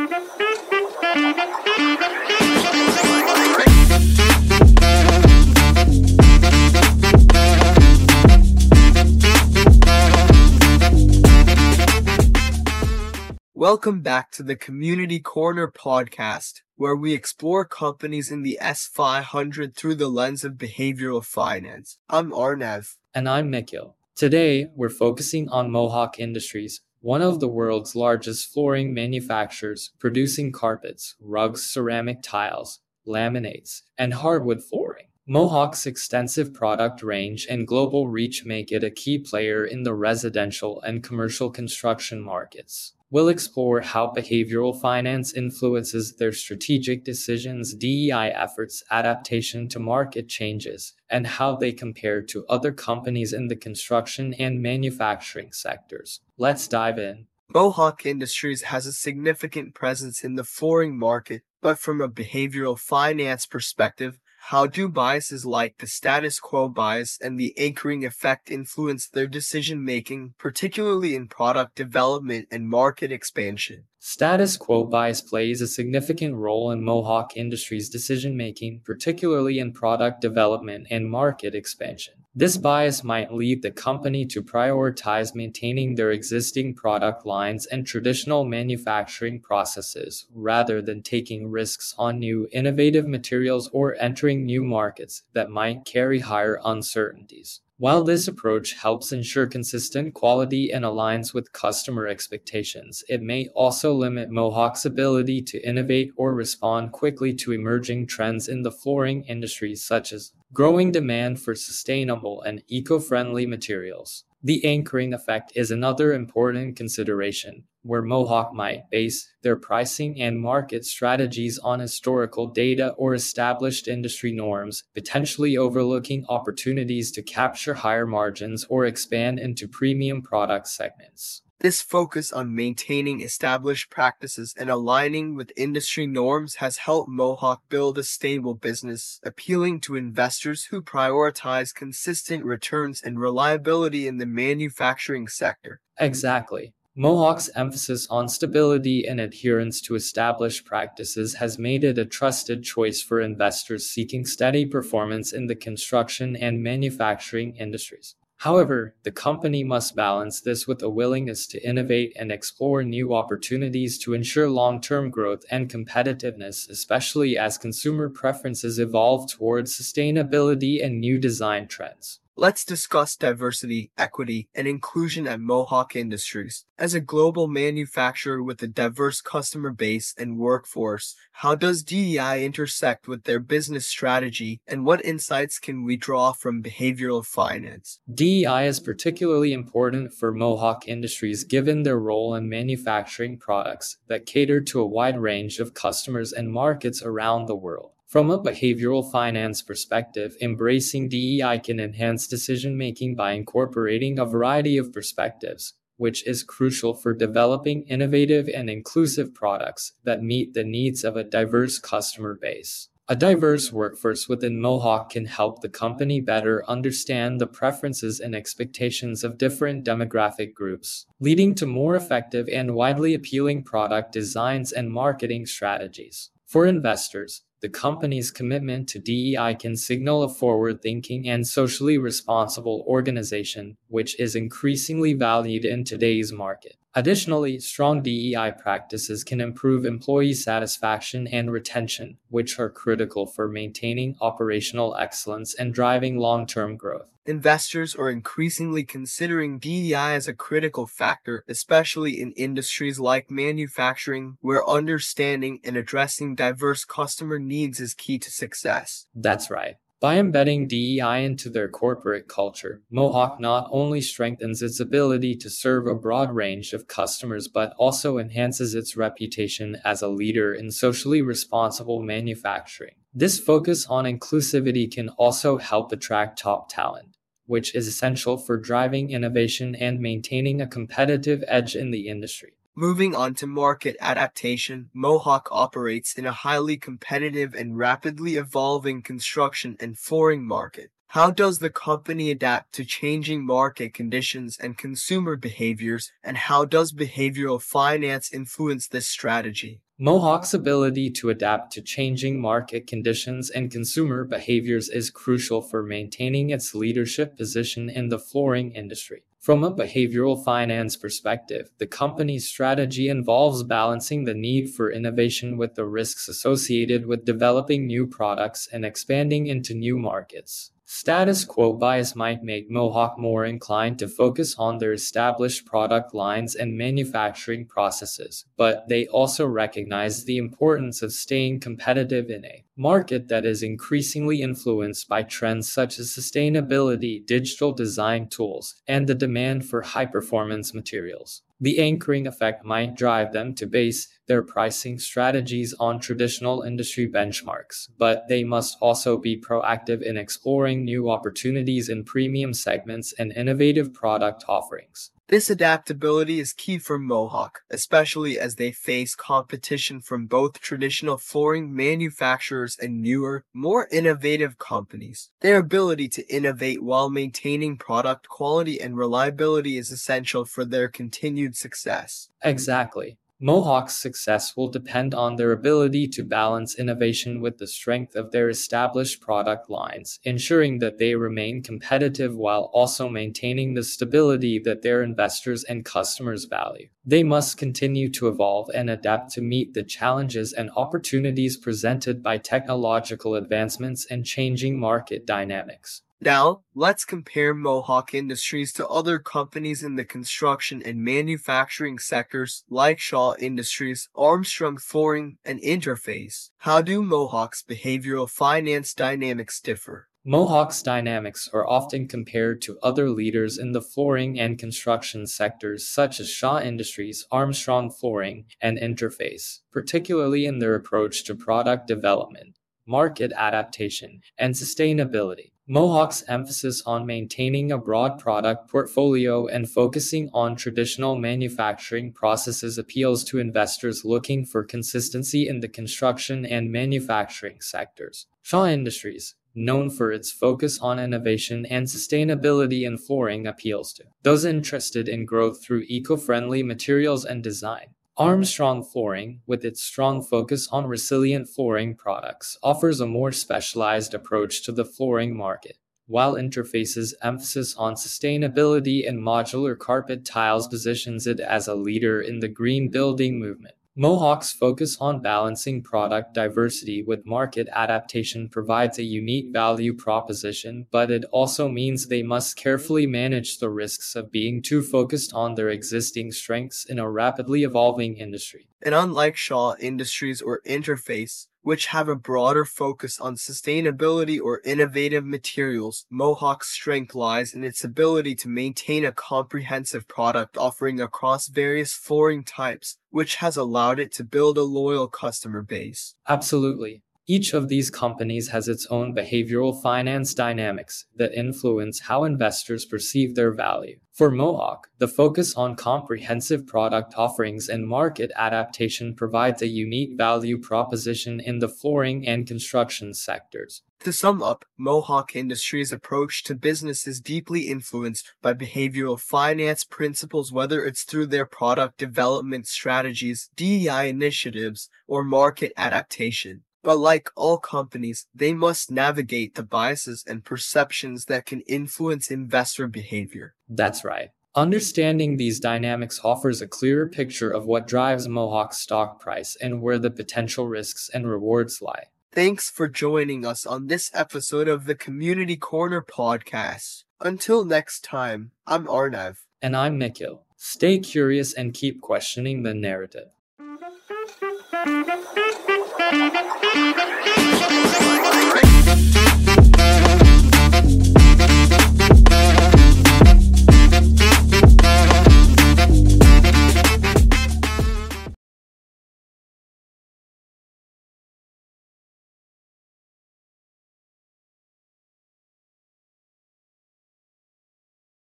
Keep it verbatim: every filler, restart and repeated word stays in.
Welcome back to the Community Corner podcast, where we explore companies in the S five hundred through the lens of behavioral finance. I'm Arnav. And I'm Nikhil. Today, we're focusing on Mohawk Industries, one of the world's largest flooring manufacturers, producing carpets, rugs, ceramic tiles, laminates, and hardwood flooring. Mohawk's extensive product range and global reach make it a key player in the residential and commercial construction markets. We'll explore how behavioral finance influences their strategic decisions, D E I efforts, adaptation to market changes, and how they compare to other companies in the construction and manufacturing sectors. Let's dive in. Mohawk Industries has a significant presence in the flooring market, but from a behavioral finance perspective, how do biases like the status quo bias and the anchoring effect influence their decision-making, particularly in product development and market expansion? Status quo bias plays a significant role in Mohawk Industries' decision-making, particularly in product development and market expansion. This bias might lead the company to prioritize maintaining their existing product lines and traditional manufacturing processes rather than taking risks on new, innovative materials or entering new markets that might carry higher uncertainties. While this approach helps ensure consistent quality and aligns with customer expectations, it may also limit Mohawk's ability to innovate or respond quickly to emerging trends in the flooring industry, such as growing demand for sustainable and eco-friendly materials. The anchoring effect is another important consideration, where Mohawk might base their pricing and market strategies on historical data or established industry norms, potentially overlooking opportunities to capture higher margins or expand into premium product segments. This focus on maintaining established practices and aligning with industry norms has helped Mohawk build a stable business, appealing to investors who prioritize consistent returns and reliability in the manufacturing sector. Exactly. Mohawk's emphasis on stability and adherence to established practices has made it a trusted choice for investors seeking steady performance in the construction and manufacturing industries. However, the company must balance this with a willingness to innovate and explore new opportunities to ensure long-term growth and competitiveness, especially as consumer preferences evolve towards sustainability and new design trends. Let's discuss diversity, equity, and inclusion at Mohawk Industries. As a global manufacturer with a diverse customer base and workforce, how does D E I intersect with their business strategy, and what insights can we draw from behavioral finance? D E I is particularly important for Mohawk Industries given their role in manufacturing products that cater to a wide range of customers and markets around the world. From a behavioral finance perspective, embracing D E I can enhance decision-making by incorporating a variety of perspectives, which is crucial for developing innovative and inclusive products that meet the needs of a diverse customer base. A diverse workforce within Mohawk can help the company better understand the preferences and expectations of different demographic groups, leading to more effective and widely appealing product designs and marketing strategies. For investors, the company's commitment to D E I can signal a forward-thinking and socially responsible organization, which is increasingly valued in today's market. Additionally, strong D E I practices can improve employee satisfaction and retention, which are critical for maintaining operational excellence and driving long-term growth. Investors are increasingly considering D E I as a critical factor, especially in industries like manufacturing, where understanding and addressing diverse customer needs is key to success. That's right. By embedding D E I into their corporate culture, Mohawk not only strengthens its ability to serve a broad range of customers but also enhances its reputation as a leader in socially responsible manufacturing. This focus on inclusivity can also help attract top talent, which is essential for driving innovation and maintaining a competitive edge in the industry. Moving on to market adaptation, Mohawk operates in a highly competitive and rapidly evolving construction and flooring market. How does the company adapt to changing market conditions and consumer behaviors, and how does behavioral finance influence this strategy? Mohawk's ability to adapt to changing market conditions and consumer behaviors is crucial for maintaining its leadership position in the flooring industry. From a behavioral finance perspective, the company's strategy involves balancing the need for innovation with the risks associated with developing new products and expanding into new markets. Status quo bias might make Mohawk more inclined to focus on their established product lines and manufacturing processes, but they also recognize the importance of staying competitive in a market that is increasingly influenced by trends such as sustainability, digital design tools, and the demand for high-performance materials. The anchoring effect might drive them to base their pricing strategies on traditional industry benchmarks, but they must also be proactive in exploring new opportunities in premium segments and innovative product offerings. This adaptability is key for Mohawk, especially as they face competition from both traditional flooring manufacturers and newer, more innovative companies. Their ability to innovate while maintaining product quality and reliability is essential for their continued success. Exactly. Mohawk's success will depend on their ability to balance innovation with the strength of their established product lines, ensuring that they remain competitive while also maintaining the stability that their investors and customers value. They must continue to evolve and adapt to meet the challenges and opportunities presented by technological advancements and changing market dynamics. Now, let's compare Mohawk Industries to other companies in the construction and manufacturing sectors like Shaw Industries, Armstrong Flooring, and Interface. How do Mohawk's behavioral finance dynamics differ? Mohawk's dynamics are often compared to other leaders in the flooring and construction sectors such as Shaw Industries, Armstrong Flooring, and Interface, particularly in their approach to product development, market adaptation, and sustainability. Mohawk's emphasis on maintaining a broad product portfolio and focusing on traditional manufacturing processes appeals to investors looking for consistency in the construction and manufacturing sectors. Shaw Industries, known for its focus on innovation and sustainability in flooring, appeals to those interested in growth through eco-friendly materials and design. Armstrong Flooring, with its strong focus on resilient flooring products, offers a more specialized approach to the flooring market, while Interface's emphasis on sustainability and modular carpet tiles positions it as a leader in the green building movement. Mohawk's focus on balancing product diversity with market adaptation provides a unique value proposition, but it also means they must carefully manage the risks of being too focused on their existing strengths in a rapidly evolving industry. And unlike Shaw Industries or Interface, which have a broader focus on sustainability or innovative materials, Mohawk's strength lies in its ability to maintain a comprehensive product offering across various flooring types, which has allowed it to build a loyal customer base. Absolutely. Each of these companies has its own behavioral finance dynamics that influence how investors perceive their value. For Mohawk, the focus on comprehensive product offerings and market adaptation provides a unique value proposition in the flooring and construction sectors. To sum up, Mohawk Industries' approach to business is deeply influenced by behavioral finance principles, whether it's through their product development strategies, D E I initiatives, or market adaptation. But like all companies, they must navigate the biases and perceptions that can influence investor behavior. That's right. Understanding these dynamics offers a clearer picture of what drives Mohawk's stock price and where the potential risks and rewards lie. Thanks for joining us on this episode of the Community Corner podcast. Until next time, I'm Arnav. And I'm Nikhil. Stay curious and keep questioning the narrative.